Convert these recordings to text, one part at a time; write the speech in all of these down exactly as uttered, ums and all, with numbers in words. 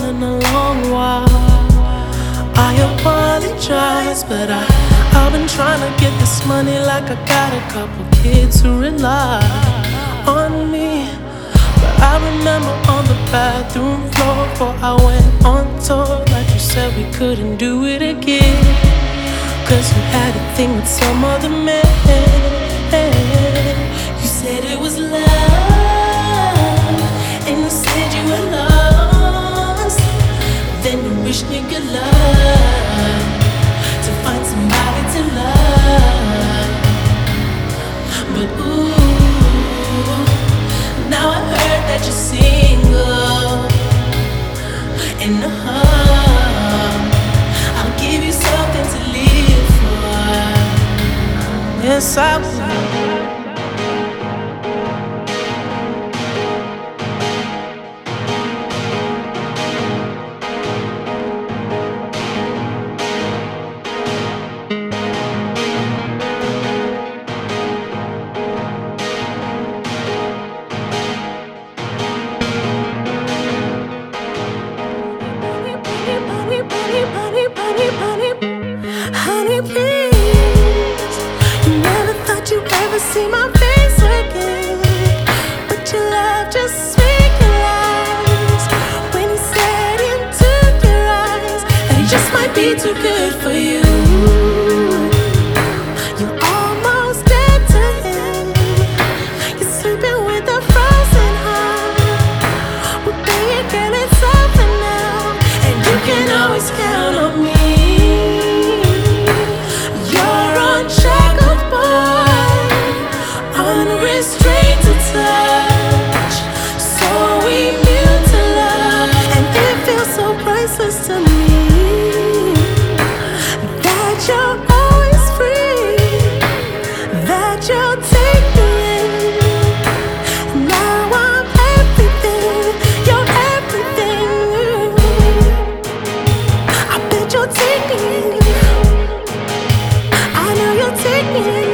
in a long while. I apologize, but I, I've been trying to get this money like I got a couple kids who rely on me. But I remember on the bathroom floor before I went on tour, like you said we couldn't do it again, cause you had a thing with some other man. You said it was love, and you said you were lost. Then you wished me good luck to find somebody to love. But ooh, now I heard that you're single. And uh, I'll give you something to live for. Yes, I will. Honey, please, you never thought you'd ever see my face again, but your love just speaks when he said into your eyes that he just might be too good for you. You're almost dead to him. You're sleeping with a frozen heart. Well, baby girl, it's over now, and you can always count on me. Unrestrained to touch, so immune to love, and it feels so priceless to me that you're always free, that you'll take me in. Now I'm everything, you're everything. I bet you'll take me in. I know you'll take me in.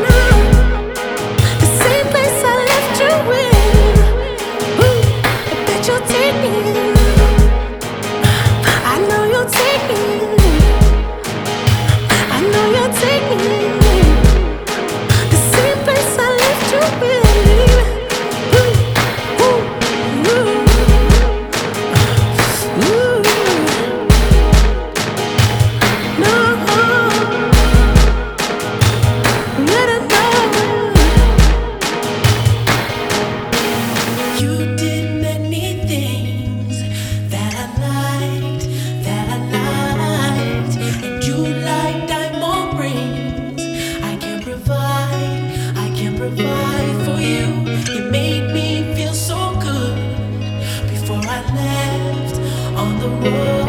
Provide for you. You made me feel so good before I left on the road.